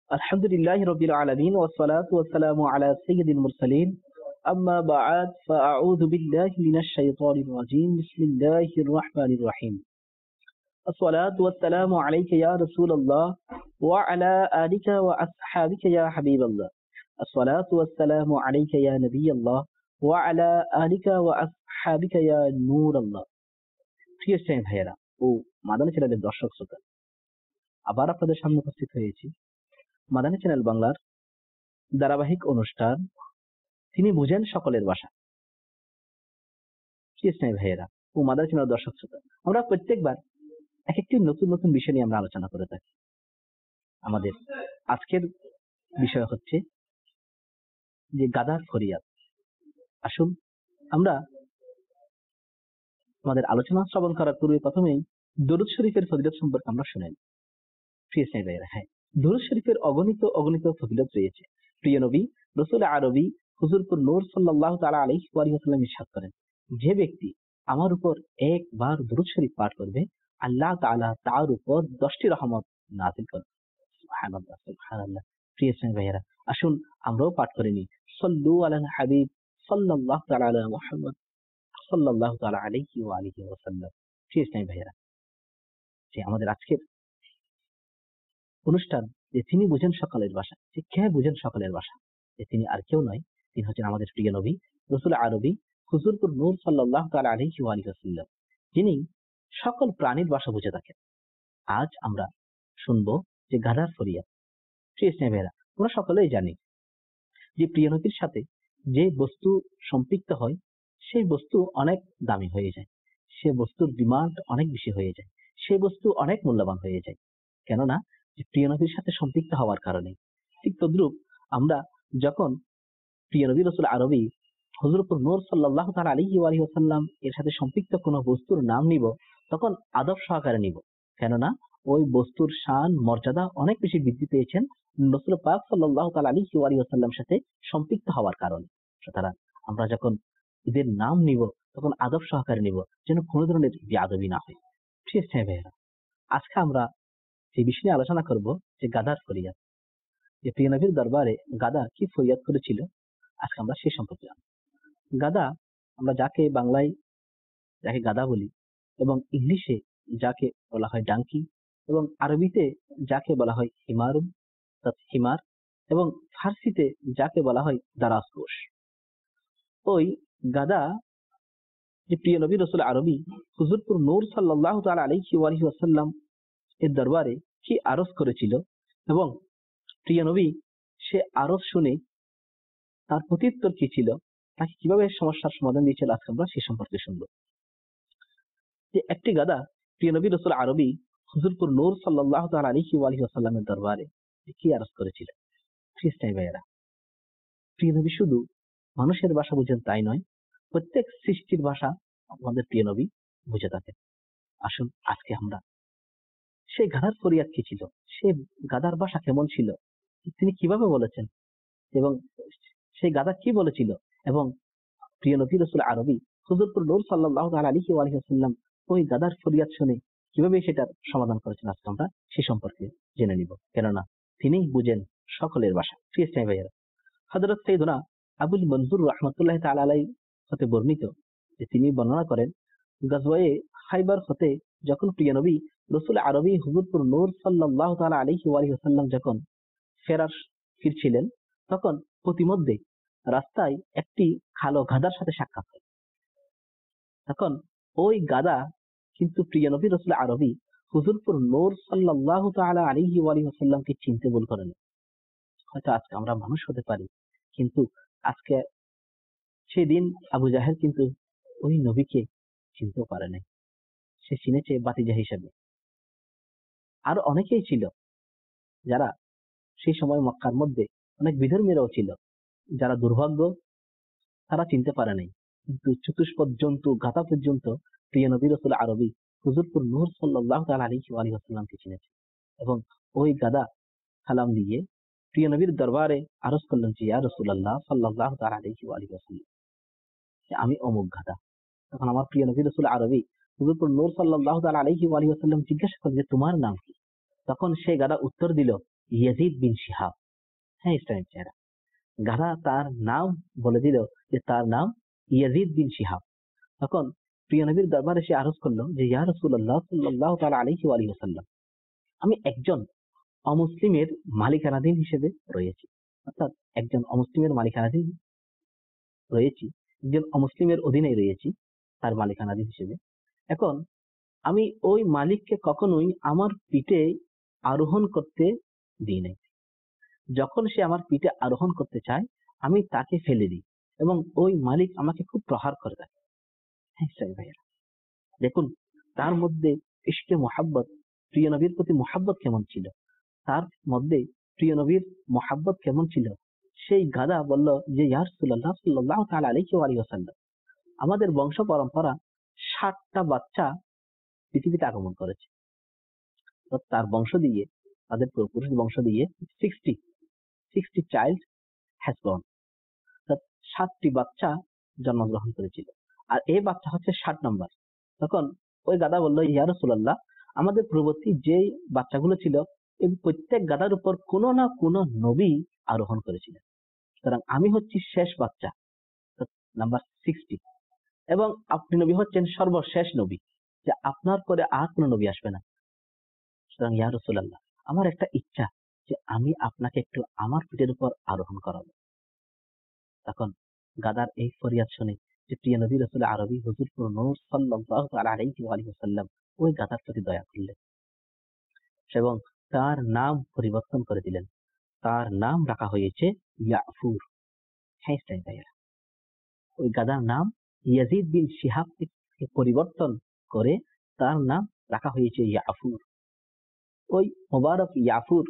الحمد لله رب العالمين والصلاة والسلام على سيد المرسلين أما بعد فأعوذ بالله من الشيطان الرجيم بسم الله الرحمن الرحيم الصلاة والسلام عليك يا رسول الله وعلى آلك وأصحابك يا حبيب الله الصلاة والسلام عليك يا نبي الله وعلى آلك وأصحابك يا نور الله প্রিয় স্নেহ ভাইয়েরা ও মাদানী চ্যানেলের দর্শক শ্রোতা আবার আপনাদের সামনে উপস্থিত হয়েছি মাদানী চ্যানেল বাংলার ধারাবাহিক অনুষ্ঠান তিনি বুঝেন সকলের ভাষা। প্রিয় স্নেহ ভাইয়েরা ও মাদানী চ্যানেল দর্শক শ্রোতা, আমরা প্রত্যেকবার এক একটি নতুন নতুন বিষয় নিয়ে আমরা আলোচনা করে থাকি। আমাদের আজকের বিষয় হচ্ছে যে গাদার ফরিয়াদ। আসুন আমরা আমাদের আলোচনা শ্রবণ করার পূর্বে প্রথমেই দরুদ শরীফের ফজিলত সম্পর্কে আমরা শুনেন। প্রিয় স্নেহ ভাইয়েরা, হ্যাঁ, দরুদ শরীফের অগণিত ফজিলত রয়েছে। প্রিয় নবী রাসূল আরবী হুজুরপুর নূর সাল্লাল্লাহু তাআলা আলাইহি ওয়া সাল্লাম ইরশাদ করেন, যে ব্যক্তি আমার উপর একবার দরুদ শরীফ পাঠ করবে আল্লাহ তাআলা তার উপর 10টি রহমত নাযিল করেন। সুবহানাল্লাহ সুবহানাল্লাহ। প্রিয় স্নেহ ভাইয়েরা, আসুন আমরাও পাঠ করে নিই, সাল্লু আলাল হাবিব সাল্লাল্লাহু তাআলা আলা মুহাম্মদ সাল্লাল্লাহু তাআলা আলাইহি ওয়া আলিহি ওয়া সাল্লাম। প্রিয় স্নেহ ভাইয়েরা, যে আমাদের আজকের অনুষ্ঠান যে তিনি বুঝেন সকলের ভাষা, যে কে বুঝেন সকলের ভাষা, যে তিনি আর কেউ নয়, তিনি হচ্ছেন আমাদের প্রিয় নবী রাসূল আরবী হুজুরপুর নূর সাল্লাল্লাহু তাআলা আলাইহি ওয়া আলিহি ওয়াসাল্লাম, যিনি সকল প্রাণীর ভাষা বুঝে থাকেন। আজ আমরা শুনবো যে গাধার ফরিয়াদ। প্রিয় স্নেহ ভাইয়েরা, আমরা সকলেই জানি যে প্রিয় নবীর সাথে যে বস্তু সম্পৃক্ত হয় সেই বস্তু অনেক দামি হয়ে যায়, সে বস্তুর ডিমান্ড অনেক বেশি হয়ে যায়, সেই বস্তু অনেক মূল্যবান হয়ে যায়। কেননা যে প্রিয় নবীর সাথে সম্পৃক্ত হওয়ার কারণে। ঠিক তদ্রূপ আমরা যখন প্রিয় নবী রাসূল আরবী হুজুরপুর নূর সাল্লাল্লাহু তাআলা আলাইহি ওয়া সাল্লাম এর সাথে সম্পৃক্ত কোনো বস্তুর নাম নিব, তখন আদব সহকারে নিব। কেননা ওই বস্তুর শান মর্যাদা অনেক বেশি বৃদ্ধি পেয়েছেন রাসূল পাক সাল্লাল্লাহু তাআলা আলাইহি ওয়া সাল্লাম সাথে সম্পৃক্ত হওয়ার কারণে। সুতরাং আমরা যখন এদের নাম নিব তখন আদব সহকারে নিব, যেন কোনো ধরনের বেয়াদবি না হয়। প্রিয় স্নেহ ভাইয়েরা, আজকে আমরা যে বিষয় নিয়ে আলোচনা করব যে গাদার ফরিয়াদ, যে প্রিয় নবীর দরবারে গাদা কি ফরিয়াদ করেছিল, আজকে আমরা সে সম্পর্কে জানব। গাদা, আমরা যাকে বাংলায় যাকে গাদা বলি এবং ইংলিশে যাকে বলা হয় ডাঙ্কি এবং আরবিতে যাকে বলা হয় হিমারুন হিমার এবং ফার্সিতে যাকে বলা হয় দারাসগোশ। ওই গাদা যে প্রিয় নবী রাসূল আরবী হুজুরপুর নূর সাল্লাল্লাহু তাআলা আলাইহি ওয়া সাল্লাম এর দরবারে কি আরজ করেছিল এবং প্রিয় নবী সে আরজ শুনে তার প্রত্যুত্তর কি ছিল, তাকে কিভাবে সমস্যার সমাধান দিয়েছিল, আজকে আমরা সে সম্পর্কে শুনবো। যে একটি গাদা প্রিয় নবী রাসূল আরবী হুজুরপুর নূর সাল্লাল্লাহু তাআলা আলাইহি ওয়া সাল্লামের দরবারে কি আরজ করেছিল। খ্রিস্টান ভাইয়েরা, প্রিয় নবী শুধু মানুষের ভাষা বুঝেন তাই নয়, প্রত্যেক সৃষ্টির ভাষা আমাদের প্রিয় নবী বুঝে থাকেন। আসুন আজকে আমরা সেই গাধার ফরিয়াদ কি ছিল, সে গাধার ভাষা কেমন ছিল, তিনি কিভাবে বলেছেন এবং সেই গাধা কি বলেছিল, এবং প্রিয় নবী রাসূল আরবী হুজুরপুর নূর সাল্লাল্লাহু তাআলা আলাইহি ওয়া সাল্লাম ওই গাধার ফরিয়াদ শুনে কিভাবে সেটার সমাধান করেছেন, আজকে আমরা সে সম্পর্কে জেনে নিব। কেননা তিনি বুঝেন সকলের ভাষা। প্রিয় স্নেহ ভাইয়েরা, হযরত সাইয়েদনা আবুল মনজুর রাহমাতুল্লাহি তাআলা আলাইহি হতে বর্ণিত যে তিনি বর্ণনা করেন, গাজওয়ায়ে খাইবার হতে যখন প্রিয় নবী রাসূল আরবী হুজুরপুর নূর সাল্লাল্লাহু তাআলা আলাইহি ওয়া সাল্লাম যখন ফিরছিলেন, তখন প্রতিমধ্যে রাস্তায় একটি কালো গাধার সাথে সাক্ষাৎ হয়। তখন ওই গাধা কিন্তু প্রিয় নবী রাসূল আরবী হুজুরপুর নূর সাল্লাল্লাহু তাআলা আলাইহি ওয়া সাল্লামকে চিনতে ভুল করেন। হয়তো আজকে আমরা মানুষ হতে পারি, কিন্তু আজকে সেদিন আবু জাহেল কিন্তু ওই নবীকে চিনতেও পারে নাই, সে চিনেছে বাতিজা হিসেবে। আর অনেকেই ছিল যারা সেই সময় মক্কার মধ্যে অনেক বিধর্মীরাও ছিল, যারা দুর্ভাগ্য তারা চিনতে পারে নাই, কিন্তু চতুষ্পদ জন্তু গাধা পর্যন্ত প্রিয় নবী রাসূল আরবী হুজুরপুর নূর সাল্লাল্লাহু তাআলা আলাইহি ওয়া সাল্লামকে চিনেছে। এবং ওই গাধা সালাম দিয়ে প্রিয় নবীর দরবারে আরজ করলেন যে ইয়া রাসূলুল্লাহ সাল্লাল্লাহু তাআলা আলাইহি ওয়া সাল্লাম, আমি অমুক গাধা। তখন আমার প্রিয় নবী রাসূল আরবী হুজুরপুর নূর সাল্লাল্লাহু তাআলা আলাইহি ওয়া সাল্লাম জিজ্ঞাসা করলেন যে তোমার নাম কি। তখন সেই গাধা উত্তর দিল ইয়াজিদ বিন শিহাব। হ্যাঁ ইসলামিক চেহারা, গাধা তার নাম বলে দিল যে তার নাম ইয়াজিদ বিন শিহাব। তখন প্রিয় নবীর দরবারে সে আরজ করলো যে ইয়া রাসূলুল্লাহ সাল্লাল্লাহু তাআলা আলাইহি ওয়া আলিহি ওয়াসাল্লাম, আমি একজন অমুসলিমের মালিকানাধীন হিসেবে রয়েছি, অর্থাৎ একজন অমুসলিমের মালিকানাধীন রয়েছি, একজন অমুসলিমের অধীনে রয়েছি তার মালিকানাধীন হিসেবে। এখন আমি ওই মালিককে কখনোই আমার পিঠে আরোহণ করতে দিই নাই। যখন সে আমার পিঠে আরোহণ করতে চায় আমি তাকে ফেলে দিই এবং ওই মালিক আমাকে খুব প্রহার করে থাকে। হ্যাঁ ভাইয়েরা, দেখুন তার মধ্যে ইশকে মোহাব্বত, প্রিয় নবীর প্রতি মোহাব্বত কেমন ছিল, তার মধ্যে প্রিয় নবীর মোহাব্বত কেমন ছিল। সেই গাধা বলল যে ইয়া রাসূলুল্লাহ সাল্লাল্লাহু তাআলা আলাইহি ওয়া আলিহি ওয়াসাল্লাম, আমাদের বংশ পরম্পরা 60টা বাচ্চা পৃথিবীতে আগমন করেছে। তার বংশ দিয়ে, তাদের পুরুষ বংশ দিয়ে 60 চাইল্ড হ্যাজ বর্ন, 60টি বাচ্চা জন্মগ্রহণ করেছিল, আর এই বাচ্চা হচ্ছে 60 নম্বর। তখন ওই গাধা বলল ইয়া রাসূলুল্লাহ, আমাদের পূর্ববর্তী যে বাচ্চাগুলো ছিল এই প্রত্যেক গাধার উপর কোনো না কোনো নবী আরোহণ করেছিলেন, সুতরাং আমি হচ্ছি শেষ বাচ্চা, নাম্বার 60, এবং আপনি নবী হচ্ছেন সর্বশেষ নবী, যে আপনার পরে আর কোনো নবী আসবে না। সুতরাং ইয়া রাসূলুল্লাহ, আমার একটা ইচ্ছা যে আমি আপনাকে একটু আমার পিঠের উপর আরোহণ করাবো। তখন গাদার এই ফরিয়াদ শুনে যে প্রিয় নবী রাসূল আরবি হুজুর নূর সাল্লাল্লাহু আলাইহি ওয়া আলিহি ওয়াসাল্লাম ওই গাদার প্রতি দয়া করলেন এবং তার নাম পরিবর্তন করে দিলেন। তার নাম রাখা হয়েছে ইয়াফুর। হ্যাঁ ভাইয়া, ওই গাদার নাম ইয়াজিদ বিন শিহাব থেকে পরিবর্তন করে তার নাম রাখা হয়েছে ইয়াফুর। ওই মোবারক ইয়াফুর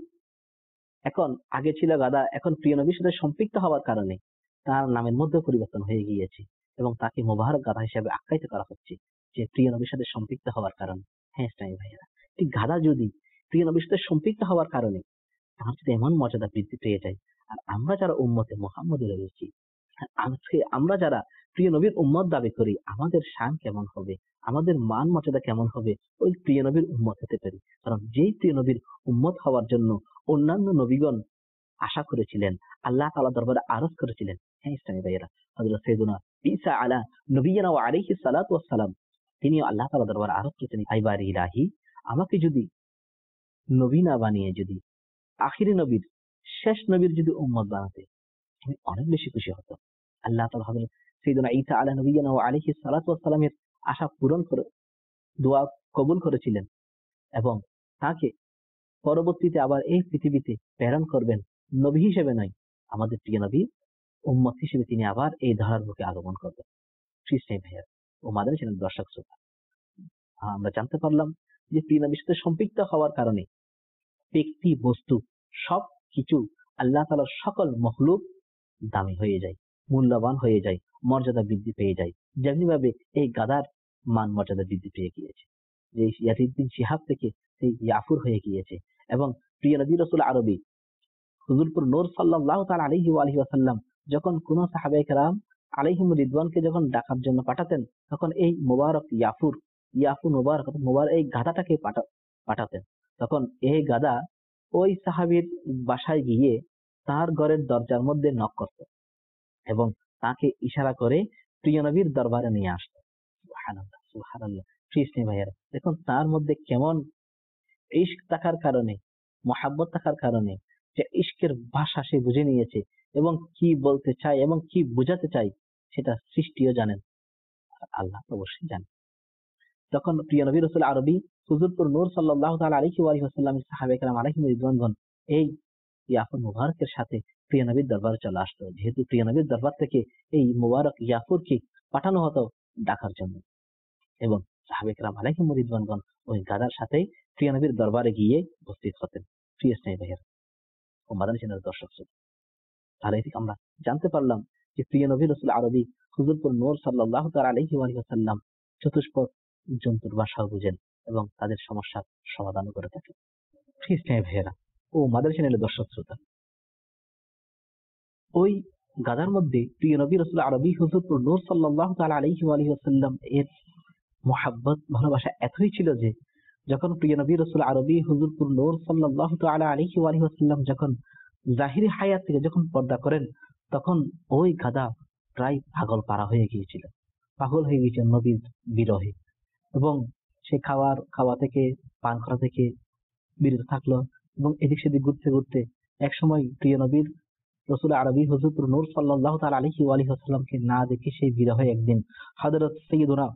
এখন আগে ছিল গাদা, এখন প্রিয় নবীর সাথে সম্পৃক্ত হওয়ার কারণে তার নামের মধ্যে পরিবর্তন হয়ে গিয়েছে এবং তাকে মোবারক গাধা হিসেবে আখ্যায়িত করা হচ্ছে, যে প্রিয় নবীর সাথে সম্পৃক্ত হওয়ার কারণে। হ্যাঁ ইসলামী ভাইয়েরা, ঠিক গাধা যদি প্রিয় নবীর সাথে সম্পৃক্ত হওয়ার কারণে তার যদি এমন মর্যাদা বৃদ্ধি পেয়ে যায়, আর আমরা যারা উম্মতে মুহাম্মদী রয়েছি, আজকে আমরা যারা প্রিয় নবীর উম্মত দাবি করি, আমাদের শান কেমন হবে, আমাদের মান মর্যাদা কেমন হবে ওই প্রিয় নবীর উম্মত হতে পারি। কারণ যেই প্রিয় নবীর উম্মত হওয়ার জন্য অন্যান্য নবীগণ আশা করেছিলেন, আল্লাহ তাআলা দরবারে আরজ করেছিলেন। হ্যাঁ ইসলামী ভাইয়েরা, হযরত সাইয়েদুনা ঈসা আলা নবিয়িনা ওয়া আলাইহিস সালাতু ওয়াস সালাম তিনি আল্লাহ তাআলা দরবারে আরজ করেছেন, আইবারি ইলাহি, আমাকে যদি নবী না বানিয়ে যদি আখিরি নবীর শেষ নবীর যদি উম্মত বানাতে আমি অনেক বেশি খুশি হতাম। আল্লাহ তাআলা হযরত সাইয়েদুনা ঈসা আলা নবিয়িনা ওয়া আলাইহিস সালাতু ওয়াস সালামের আশা পূরণ করে দোয়া কবুল করেছিলেন এবং তাকে পরবর্তীতে আবার এই পৃথিবীতে প্রেরণ করবেন নবী হিসেবে নয়, আমাদের প্রিয় নবী উম্মত হিসেবে তিনি আবার এই ধরার বুকে আগমন করবেন। খ্রিস্টান ভাইয়া ও মাদানী চ্যানেল দর্শক শ্রোতা, আমরা জানতে পারলাম যে প্রিয় নবীর সাথে সম্পৃক্ত হওয়ার কারণে ব্যক্তি বস্তু সব কিছু আল্লাহ তাআলার সকল মখলুক দামি হয়ে যায়, মূল্যবান হয়ে যায়, মর্যাদা বৃদ্ধি পেয়ে যায়। যেমনি ভাবে এই গাদার মান মর্যাদা বৃদ্ধি পেয়ে গিয়েছে, যে ইয়াজিদ বিন শিহাব থেকে সেই ইয়াফুর হয়ে গিয়েছে। এবং প্রিয় নবী রাসূল আরবি হুজুরপুর নূর সাল্লাল্লাহু তাআলা আলাইহি ওয়া আলিহি ওয়াসাল্লাম যখন কোন সাহাবায়ে কেরাম আলাইহিম রিদওয়ানকে যখন ডাকার জন্য পাঠাতেন, তখন এই মুবারক ইয়াফুর মুবারক এই গাধাটাকে পাঠাতেন। তখন এই গাধা ওই সাহাবীর বাসায় গিয়ে তার ঘরের দরজার মধ্যে নক করত এবং তাকে ইশারা করে প্রিয় নবীর দরবারে নিয়ে আসতো। সুবহানাল্লাহ সুবহানাল্লাহ। খ্রিস্টান ভাইয়েরা, দেখুন তার মধ্যে কেমন ইশক থাকার কারণে, মহাব্বত থাকার কারণে, যে ইশকের ভাষা সে বুঝে নিয়েছে এবং কি বলতে চায় এবং কি বোঝাতে চায় সেটা সৃষ্টিও জানেন, আল্লাহ অবশ্যই জানেন। তখন প্রিয় নবী রাসূল আরবি হুজুরপুর নূর সাল্লাল্লাহু তাআলা আলাইহি ওয়া আলিহি ওয়াসাল্লামের সাহাবায়ে কেরাম আলাইহিম রিদওয়ানগণ এই ইয়াফুর মুবারকের সাথে প্রিয় নবীর দরবারে চলে আসতো, যেহেতু প্রিয় নবীর দরবার থেকে এই মুবারক ইয়াফুরকে পাঠানো হতো ডাকার জন্য। এবং সাহাবায়ে কেরাম আলাইহিম রিদওয়ানগণ ওই গাদার সাথে প্রিয় নবীর দরবারে গিয়ে উপস্থিত হতেন। প্রিয় স্নেহ ভাইয়েরা ও মাদানী চ্যানেল দর্শক শ্রোতা, তাহলে থেকে আমরা জানতে পারলাম যে প্রিয় নবী রাসূল আরবি হুজুরপুর নূর সাল্লাল্লাহু তাআলা আলাইহি ওয়া আলিহি ওয়াসাল্লাম চতুষ্পদ জন্তুর ভাষাও বুঝেন এবং তাদের সমস্যার সমাধান করে থাকেন। প্রিয় স্নেহ ভাইয়েরা ও মাদানী চ্যানেলের দর্শক শ্রোতা, ওই গাদার মধ্যে প্রিয় নবী রাসূল আরবি হুজুরপুর নূর সাল্লাল্লাহু তাআলা আলাইহি ওয়া আলিহি ওয়াসাল্লাম এর মুহাব্বত ভালোবাসা এতই ছিল যে যখন প্রিয় নবী রাসূল আরবী হুজুরপুর নূর সাল্লাল্লাহু তাআলা আলাইহি ওয়া আলিহি ওয়াসাল্লাম যখন জাহিরি হায়াত থেকে যখন পর্দা করেন, তখন ওই গাধা প্রায় পাগল পারা হয়ে গিয়েছিল, পাগল হয়ে গিয়েছিল নবীর বিরহে, এবং সে খাওয়া থেকে, পান করা থেকে বিরত থাকলো, এবং এদিক সেদিক ঘুরতে ঘুরতে এক সময় প্রিয় নবীর রাসূল আরবী হুজুরপুর নূর সাল্লাল্লাহু তাআলা আলাইহি ওয়া আলিহি ওয়াসাল্লামকে না দেখে সেই বিরহে একদিন হযরত সাইয়্যিদুনা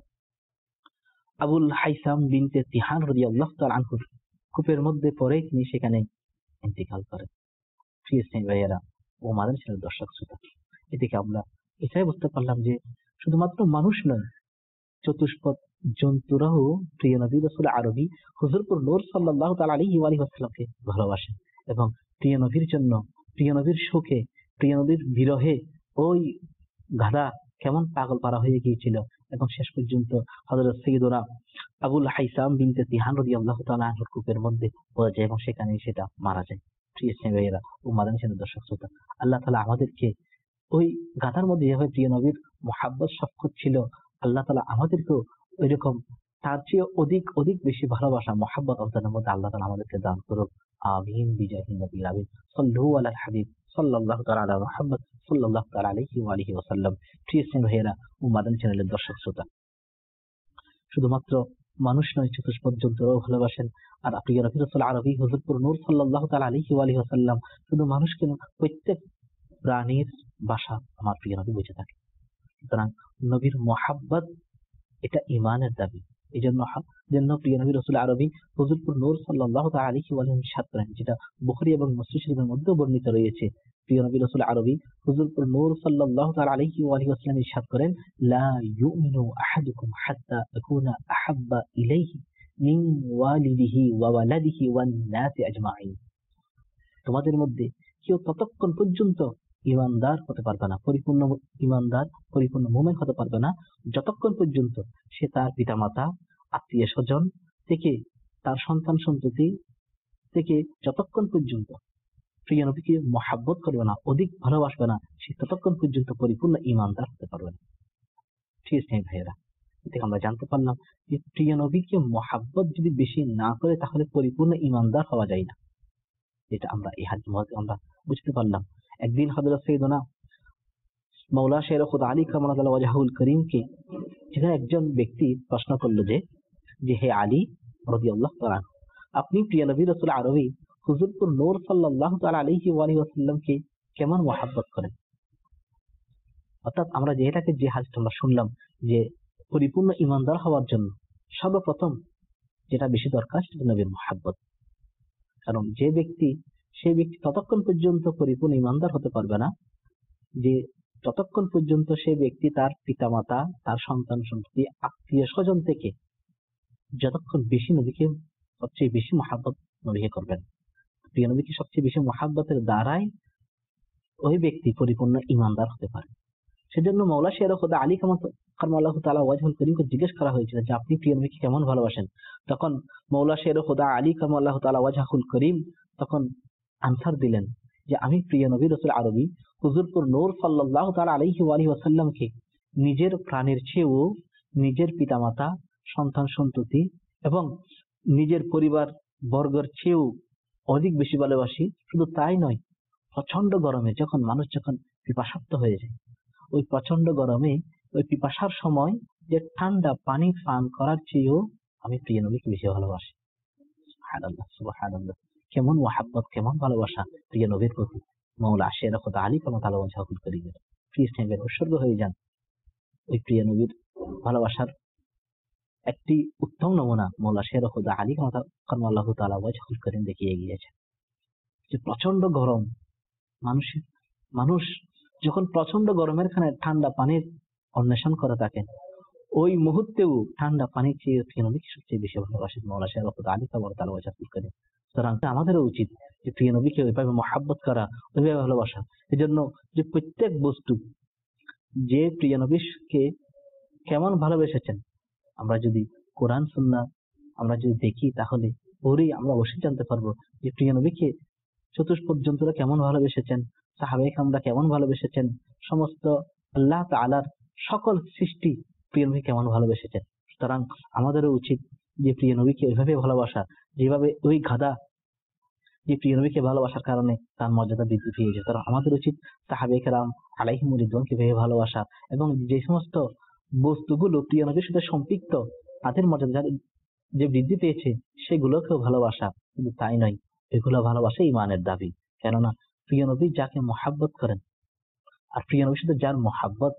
আবুল হাইসাম বিনতে তিহান রাদিয়াল্লাহু তাআলা আনহুর কূপের মধ্যে পড়ে তিনি সেখানে ইন্তেকাল করেন। প্রিয় ইসলামী ভাইয়েরা ও মাদানী চ্যানেলের দর্শক শ্রোতা, এদিকে আমরা এটাই বুঝতে পারলাম যে শুধুমাত্র মানুষ নয়, চতুষ্পদ জন্তুরাও প্রিয় নবী রাসূল আরবী হুজুরপুর নূর সাল্লাল্লাহু তাআলা আলাইহি ওয়া আলিহি ওয়াসাল্লামকে ভালোবাসেন, এবং প্রিয় নবীর জন্য, প্রিয় নবীর শোকে, প্রিয় নবীর বিরহে ওই গাধা কেমন পাগল পারা হয়ে গিয়েছিল, এবং শেষ পর্যন্ত হযরত সাইয়্যিদুনা আবুল হাইসাম বিনতে তিহান রাদিয়াল্লাহু তাআলা আনহুর কূপের মধ্যে পড়ে যায় এবং সেখানে সেটা মারা যায়। প্রিয় ইসলামী ভাইয়েরা ও মাদানী চ্যানেলের দর্শক শ্রোতা, আল্লাহ তাআলা আমাদেরকে ওই গাধার মধ্যে যেভাবে প্রিয় নবীর মুহাব্বত শফকত ছিল, আল্লাহ তাআলা আমাদেরকেও ওইরকম তার চেয়ে অধিক অধিক বেশি ভালোবাসা মুহাব্বত অন্তরের মধ্যে আল্লাহ তাআলা আমাদেরকে দান করুক। আমিন বিজাহি নবীল আমিন। সাল্লু আলাল হাবিব সাল্লাল্লাহু তাআলা আলা মুহাম্মদ সাল্লাল্লাহু তাআলা আলাইহি ওয়া আলিহি ওয়াসাল্লাম। প্রিয় ইসলামী ভাইয়েরা ও মাদানী চ্যানেলের দর্শক শ্রোতা, শুধুমাত্র মানুষ নয়, চতুষ্পদ জন্তুরাও ভালোবাসেন। আর প্রিয় নবী রাসূল আরবী হুজুরপুর নূর সাল্লাল্লাহু তাআলা আলাইহি ওয়া আলিহি ওয়াসাল্লাম শুধু মানুষ কেন, প্রত্যেক প্রাণীর বাসা আমার প্রিয় নবী বুঝে থাকে। সুতরাং নবীর মুহাব্বত এটা ঈমানের দাবি। এই জন্য প্রিয় নবী রাসূল আরবী হুজুরপুর নূর সাল্লাল্লাহু তাআলা আলাইহি ওয়া আলিহি ইরশাদ করেন, যেটা বুখারী এবং মুসলিম শরীফের মধ্যে বর্ণিত রয়েছে। প্রিয় নবী রাসূল আরবী হুজুরপুর নূর সাল্লাল্লাহু তাআলা আলাইহি ওয়া আলিহি ওয়াসাল্লাম ইরশাদ করেন, লা ইউমিনু আহাদুকুম হাত্তা আকুনা আহাব্বা ইলাইহি মিন ওয়ালিদিহি ওয়া ওয়ালাদিহি ওয়ান নাসি আজমাইন। তোমাদের মধ্যে কেউ ততক্ষণ পর্যন্ত ঈমানদার হতে পারবে না, পরিপূর্ণ ঈমানদার, পরিপূর্ণ মুমিন হতে পারবে না, যতক্ষণ পর্যন্ত সে তার পিতামাতা, আত্মীয় স্বজন থেকে, তার সন্তান সন্ততি থেকে যতক্ষণ পর্যন্ত প্রিয় নবীকে মহাব্বত করবে না, অধিক ভালোবাসবে না, সে ততক্ষণ পর্যন্ত পরিপূর্ণ ঈমানদার হতে পারবে না। ঠিক আছে ভাইয়েরা, এতে আমরা জানতে পারলাম যে প্রিয় নবীকে মহাব্বত যদি বেশি না করে তাহলে পরিপূর্ণ ঈমানদার হওয়া যায় না। যেটা আমরা এই হাদিস মধ্যে আমরা বুঝতে পারলাম। একদিন হযরত সাইয়্যিদুনা মাওলা শের খুদা আলী কামাল ওয়াজহুল করিমকে যেখানে একজন ব্যক্তি প্রশ্ন করলো যে হে আলী রাদিয়াল্লাহু তাআলা, আপনি প্রিয় নবী রাসূল আরবী হুজুরপুর নূর সাল্লাল্লাহু তাআলা আলাইহি ওয়া আলিহি ওয়াসাল্লামকে কেমন মহব্বত করেন? অর্থাৎ আমরা যে হাদিসটা আমরা শুনলাম যে পরিপূর্ণ ঈমানদার হওয়ার জন্য সর্বপ্রথম যেটা বেশি দরকার সেটা নবীর মহব্বত। কারণ সেই ব্যক্তি ততক্ষণ পর্যন্ত পরিপূর্ণ ঈমানদার হতে পারবে না যে ততক্ষণ পর্যন্ত সে ব্যক্তি তার পিতামাতা, তার সন্তান সন্ততি, আত্মীয় স্বজন থেকে যতক্ষণ বেশি নবীকে সবচেয়ে বেশি মহব্বত নবীকে করবেন। প্রিয় নবীকে সবচেয়ে বেশি মহব্বতের দ্বারাই ওই ব্যক্তি পরিপূর্ণ ঈমানদার হতে পারে। সেজন্য মাওলা শের খুদা আলী কামাল্লাহু তাআলা ওয়াজহুল করিমকে জিজ্ঞেস করা হয়েছিল যে আপনি প্রিয় নবীকে কেমন ভালোবাসেন? তখন মাওলা শের খুদা আলী কামাল্লাহু তাআলা ওয়াজহুল করিম তখন আনসার দিলেন যে আমি প্রিয় নবী রাসূল আরবী হুজুরপুর নূর সাল্লাল্লাহু তাআলা আলাইহি ওয়া আলিহি ওয়াসাল্লামকে নিজের প্রাণের চেয়েও, নিজের পিতামাতা, সন্তান সন্ততি এবং নিজের পরিবার বর্গের চেয়েও অধিক বেশি ভালোবাসি। শুধু তাই নয়, প্রচন্ড গরমে যখন মানুষ পিপাসার্ত হয়ে যায়, ওই প্রচন্ড গরমে ওই পিপাসার সময় যে ঠান্ডা পানি পান করার চেয়েও আমি প্রিয় নবীকে বেশি ভালোবাসি। সুবহানাল্লাহ, সুবহানাল্লাহ, কেমন মহব্বত, কেমন ভালোবাসা প্রিয় নবীর প্রতি। মাওলা শের খুদা আলী কামাল তাআলা ওয়াজহুল করিম প্রিয় ইসলামের উৎসর্গ হয়ে যান। ওই প্রিয় নবীর ভালোবাসার একটি উত্তম নমুনা মাওলা শের খুদা আলী কামাল্লাহু তাআলা ওয়াজহুল করিম দেখিয়ে গিয়েছেন। যে প্রচন্ড গরম, মানুষ যখন প্রচন্ড গরমের খানে ঠান্ডা পানির অন্বেষণ করে থাকেন, ওই মুহূর্তেও ঠান্ডা পানির চেয়ে প্রিয় নবীকে সবচেয়ে বেশি ভালোবাসেন মাওলা শের খুদা আলী কামাল তাআলা ওয়াজহুল করিম। সুতরাং আমাদেরও উচিত যে প্রিয় নবীকে ওইভাবে মহব্বত করা, ওইভাবে ভালোবাসা। এজন্য যে প্রত্যেক বস্তু যে প্রিয় নবীকে কেমন ভালোবেসেছেন, আমরা যদি কোরআন সুন্নাহ আমরা যদি দেখি তাহলে ওরই আমরা অবশ্যই জানতে পারবো যে প্রিয় নবীকে চতুষ্পদ জন্তুরা কেমন ভালোবেসেছেন, সাহাবায়ে কেরামরা কেমন ভালোবেসেছেন, সমস্ত আল্লাহ তাআলার সকল সৃষ্টি প্রিয় নবী কেমন ভালোবেসেছেন। সুতরাং আমাদেরও উচিত যে প্রিয় নবীকে ওইভাবে ভালোবাসা, যেভাবে ওই গাধা যে প্রিয় নবীকে ভালোবাসার কারণে তার মর্যাদা বৃদ্ধি পেয়েছে। কারণ আমাদের উচিত সাহাবায়ে কেরাম আলাইহিমুর রিদওয়ানকে ভেবে ভালোবাসা, এবং যে সমস্ত বস্তুগুলো প্রিয় নবীর সাথে সম্পৃক্ত তাদের মর্যাদা যে বৃদ্ধি পেয়েছে সেগুলোকেও ভালোবাসা। কিন্তু তাই নয়, এগুলো ভালোবাসা ইমানের দাবি। কেননা প্রিয় নবী যাকে মহাব্বত করেন, আর প্রিয় নবীর সাথে যার মহাব্বত,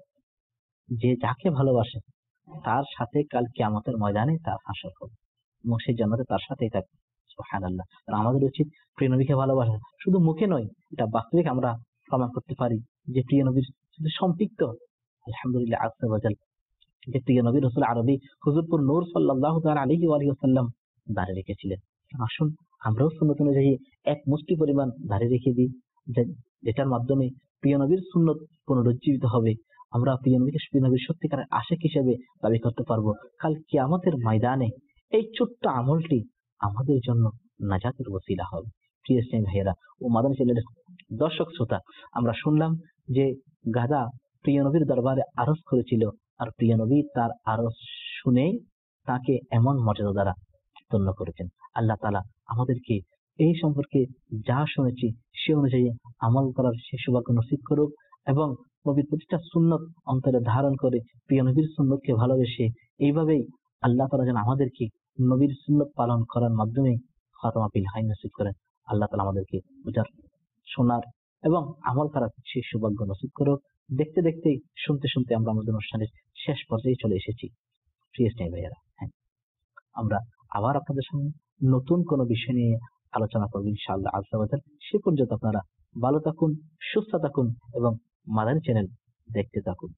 যে যাকে ভালোবাসে তার সাথে কাল কিয়ামতের ময়দানে তার হাসর হবে এবং সেই জান্নাতে তার সাথেই থাকবে। সুবহানাল্লাহ। আর আমাদের উচিত প্রিয় নবীকে ভালোবাসা, শুধু মুখে নয়, এটা বাস্তবিক আমরা প্রমাণ করতে পারি যে প্রিয় নবীর সাথে সম্পৃক্ত। আলহামদুলিল্লাহ আযজা ওয়া জাল, যে প্রিয় নবী রাসূল আরবী হুজুরপুর নূর সাল্লাল্লাহু তাআলা আলাইহি ওয়া আলিহি ওয়াসাল্লাম দাঁড়িয়ে রেখেছিলেন। আসুন আমরাও সুন্নত অনুযায়ী এক মুষ্টি পরিমাণ দাঁড়িয়ে রেখে দিই, যেটার মাধ্যমে প্রিয় নবীর সুন্নত পুনরুজ্জীবিত হবে। আমরা প্রিয় নবীর সত্যিকারের আশিক হিসেবে দাবি করতে পারবো। কাল কিয়ামতের ময়দানে এই ছোট্ট আমলটি আমাদের জন্য নাজাতের ওসিলা হবে। প্রিয় ইসলামী ভাইয়েরা ও মাদানী চ্যানেলের দর্শক শ্রোতা, আমরা শুনলাম যে গাদা প্রিয় নবীর দরবারে আরজ করেছিল, আর প্রিয় নবী তার আরজ শুনে তাকে এমন মর্যাদা দ্বারা ধন্য করেছেন। আল্লাহ তাআলা আমাদেরকে এই সম্পর্কে যা শুনেছি সে অনুযায়ী আমল করার সে সৌভাগ্য নসিব করুক, এবং নবীর প্রতিটা সুন্নত অন্তরে ধারণ করে প্রিয় নবীর সুন্নতকে ভালোবেসে এইভাবেই আল্লাহ তাআলা যেন আমাদেরকে নবীর সুন্নত পালন করার মাধ্যমে খাতমা বিল হাই নসিব করেন। আল্লাহ তাআলা আমাদেরকে বুঝার, শোনার এবং আমল করার সেই সৌভাগ্য নসিব করুক। দেখতে দেখতেই, শুনতে শুনতে আমরা আমাদের অনুষ্ঠানের শেষ পর্যায়ে চলে এসেছি। প্রিয় স্নেহ ভাইয়েরা, হ্যাঁ, আমরা আবার আপনাদের সামনে নতুন কোনো বিষয় নিয়ে আলোচনা করবো ইনশাআল্লাহ আযজা ওয়া জাল। সে পর্যন্ত আপনারা ভালো থাকুন, সুস্থ থাকুন এবং মাদানী চ্যানেল দেখতে থাকুন।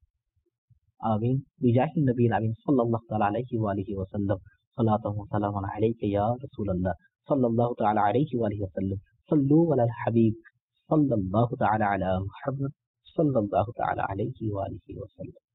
আমিন। বিজাহিন নবীল আমিন সাল্লাল্লাহু তাআলা আলাইহি ওয়া আলিহি ওয়া সাল্লাম। সালাতুহু ওয়া সালামুন আলাইকা ইয়া রাসূলুল্লাহ সাল্লাল্লাহু তাআলা আলাইহি ওয়া আলিহি ওয়া সাল্লাম। সাল্লু আলাল হাবিব সাল্লাল্লাহু তাআলা আলা মুহাম্মদ সাল্লাল্লাহু তাআলা আলাইহি ওয়া আলিহি ওয়া সাল্লাম।